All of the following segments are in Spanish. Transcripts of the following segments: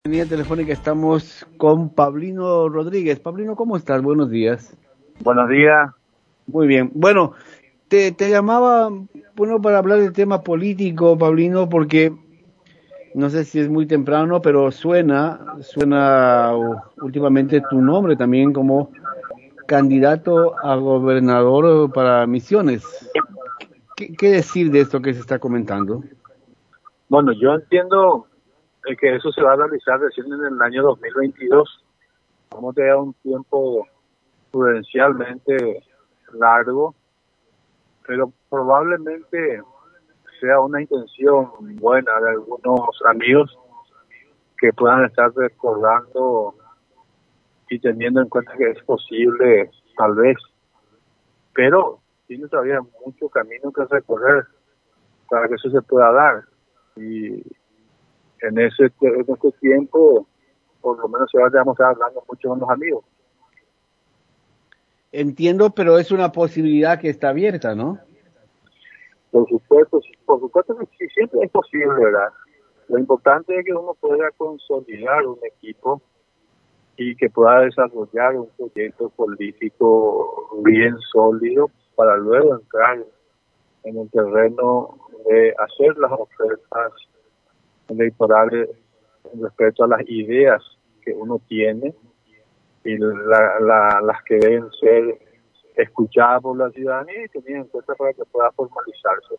En línea telefónica estamos con Pablino Rodríguez. Pablino, ¿cómo estás? Buenos días. Buenos días. Muy bien. Bueno, te llamaba, bueno, para hablar del tema político, Pablino, porque no sé si es muy temprano, pero suena últimamente tu nombre también como candidato a gobernador para Misiones. ¿Qué decir de esto que se está comentando? Bueno, yo entiendo que eso se va a realizar recién en el año 2022. Vamos a tener un tiempo prudencialmente largo, pero probablemente sea una intención buena de algunos amigos que puedan estar recordando y teniendo en cuenta que es posible, tal vez, pero tiene todavía mucho camino que recorrer para que eso se pueda dar. Y en este tiempo, por lo menos se va a estar hablando mucho con los amigos. Entiendo, pero es una posibilidad que está abierta, ¿no? Por supuesto que sí, siempre es posible, ¿verdad? Lo importante es que uno pueda consolidar un equipo y que pueda desarrollar un proyecto político bien sólido para luego entrar en el terreno de hacer las ofertas electorales respecto a las ideas que uno tiene y las que deben ser escuchadas por la ciudadanía y tenidas en cuenta para que pueda formalizarse.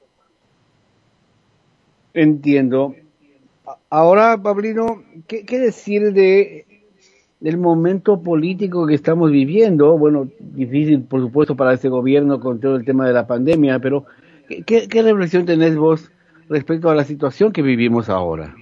Entiendo. Ahora, Pablino, ¿qué decir del momento político que estamos viviendo? Bueno, difícil, por supuesto, para este gobierno con todo el tema de la pandemia, pero ¿qué reflexión tenés vos respecto a la situación que vivimos ahora?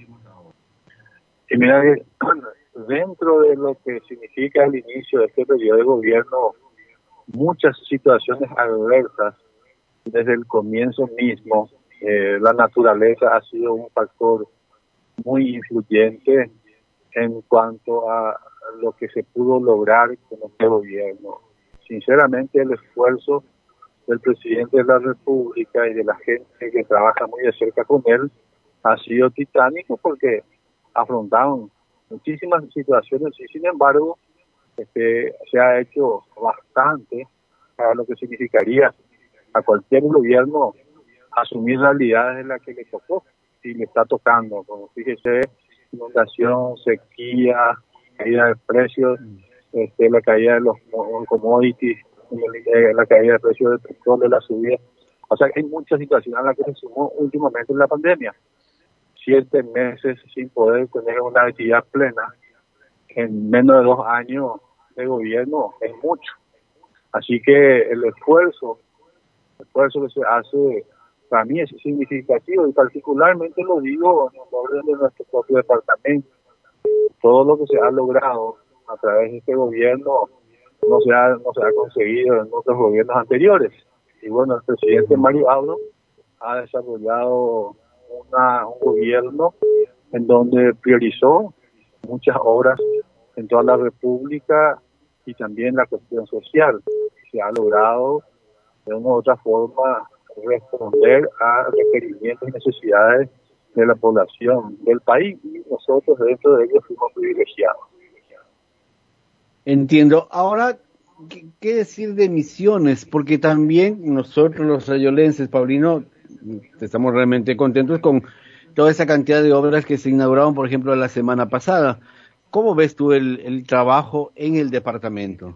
Y mira que dentro de lo que significa el inicio de este periodo de gobierno, muchas situaciones adversas desde el comienzo mismo, la naturaleza ha sido un factor muy influyente en cuanto a lo que se pudo lograr con este gobierno. Sinceramente, el esfuerzo del presidente de la República y de la gente que trabaja muy de cerca con él ha sido titánico porque afrontaron muchísimas situaciones y sin embargo se ha hecho bastante para lo que significaría a cualquier gobierno asumir realidades en las que le tocó y le está tocando, como fíjese, inundación, sequía, caída de precios, la caída de los commodities, la caída de precios del petróleo, la subida. O sea, hay muchas situaciones a las que se sumó últimamente en la pandemia. 7 meses sin poder tener una actividad plena en menos de 2 años de gobierno es mucho. Así que el esfuerzo que se hace para mí es significativo y particularmente lo digo en el orden de nuestro propio departamento. Todo lo que se ha logrado a través de este gobierno no se ha conseguido en otros gobiernos anteriores. Y bueno, el presidente Mario Abdo ha desarrollado un gobierno en donde priorizó muchas obras en toda la República y también la cuestión social. Se ha logrado de una u otra forma responder a requerimientos y necesidades de la población del país y nosotros dentro de ellos fuimos privilegiados. Entiendo. Ahora, ¿qué decir de Misiones? Porque también nosotros los rayolenses, Pablino, estamos realmente contentos con toda esa cantidad de obras que se inauguraron, por ejemplo, la semana pasada. ¿Cómo ves tú el trabajo en el departamento?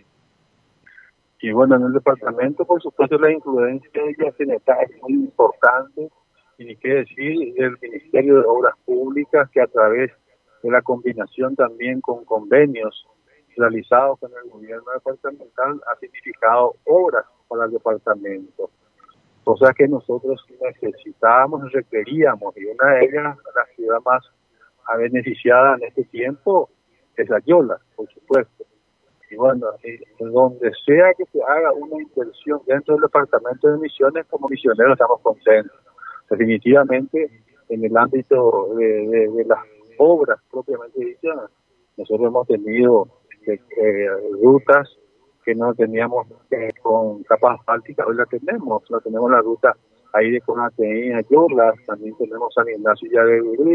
Y bueno, en el departamento, por supuesto, la influencia de Yacineta es muy importante, y ni qué decir del Ministerio de Obras Públicas, que a través de la combinación también con convenios realizados con el gobierno departamental ha significado obras para el departamento, cosas que nosotros necesitábamos y requeríamos, y una de ellas, la ciudad más beneficiada en este tiempo, es La Yola, por supuesto. Y bueno, donde sea que se haga una inversión dentro del departamento de Misiones, como misioneros estamos contentos. Definitivamente, en el ámbito de las obras propiamente dichas, nosotros hemos tenido rutas que no teníamos con capas asfálticas, hoy la tenemos la ruta ahí de Conateí a Yorlas, también tenemos San Ignacio y Yaguarí,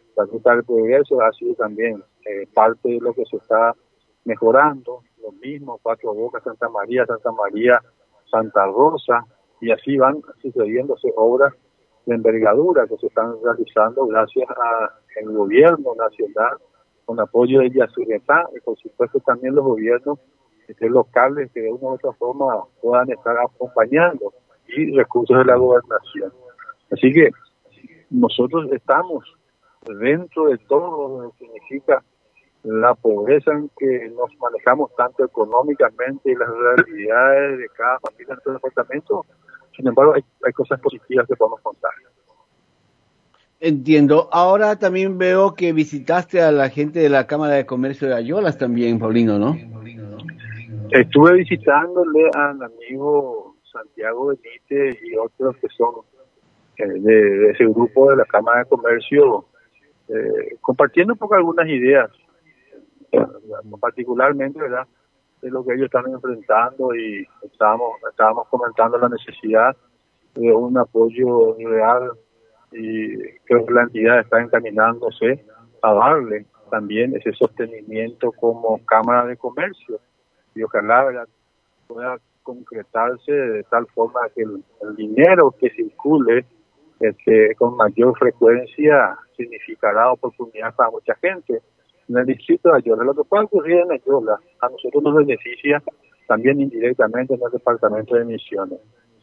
La ruta del progreso ha sido también parte de lo que se está mejorando, lo mismo, Cuatro Bocas, Santa María, Santa Rosa, y así van sucediéndose obras de envergadura que se están realizando gracias al gobierno nacional, con apoyo de Yacyretá, y por supuesto también los gobiernos locales que de una u otra forma puedan estar acompañando, y recursos de la gobernación. Así que nosotros estamos dentro de todo lo que significa la pobreza en que nos manejamos tanto económicamente y las realidades de cada familia en nuestro departamento. Sin embargo, hay cosas positivas que podemos contar. Entiendo. Ahora también veo que visitaste a la gente de la Cámara de Comercio de Ayolas también, Paulino, ¿no? Estuve visitándole al amigo Santiago Benítez y otros que son de ese grupo de la Cámara de Comercio, compartiendo un poco algunas ideas, particularmente, ¿verdad?, de lo que ellos están enfrentando, y estábamos comentando la necesidad de un apoyo real, y creo que la entidad está encaminándose a darle también ese sostenimiento como Cámara de Comercio, y ojalá, ¿verdad?, pueda concretarse de tal forma que el dinero que circule con mayor frecuencia significará oportunidad para mucha gente. En el distrito de Ayola, lo que pueda ocurrir en Ayola, a nosotros nos beneficia también indirectamente en el departamento de Misiones.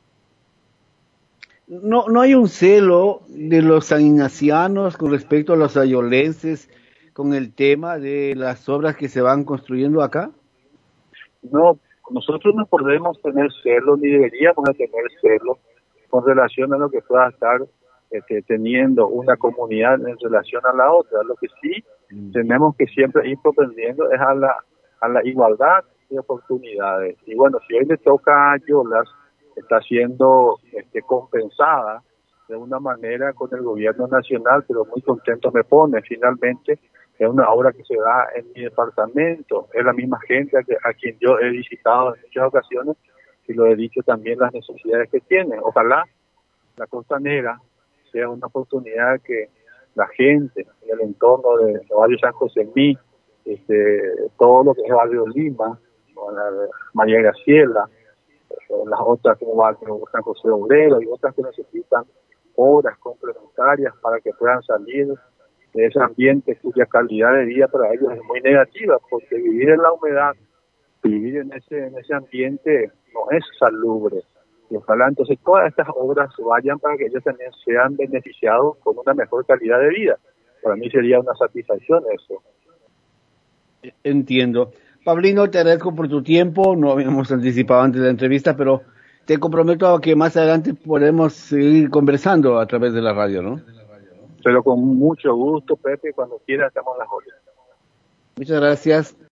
No hay un celo de los sanignacianos con respecto a los ayolenses con el tema de las obras que se van construyendo acá. No, nosotros no podemos tener celos, ni deberíamos de tener celos con relación a lo que pueda estar teniendo una comunidad en relación a la otra. Lo que sí tenemos que siempre ir propendiendo es a la igualdad de oportunidades. Y bueno, si hoy le toca a Ayolas, está siendo compensada de una manera con el gobierno nacional, pero muy contento me pone. Finalmente es una obra que se da en mi departamento, es la misma gente a quien yo he visitado en muchas ocasiones, y lo he dicho también, las necesidades que tiene. Ojalá la Costanera sea una oportunidad que la gente en el entorno de Barrio San José Mí, todo lo que es Barrio Lima, María Graciela, las otras como Barrio San José Obrero y otras que necesitan obras complementarias para que puedan salir de ese ambiente cuya calidad de vida para ellos es muy negativa, porque vivir en la humedad, vivir en ese ambiente no es salubre. Y ojalá entonces todas estas obras vayan para que ellos también sean beneficiados con una mejor calidad de vida. Para mí sería una satisfacción eso. Entiendo. Pablino, te agradezco por tu tiempo. No habíamos anticipado antes de la entrevista, pero te comprometo a que más adelante podemos seguir conversando a través de la radio, ¿no? Pero con mucho gusto, Pepe, cuando quiera estamos a las órdenes. Muchas gracias.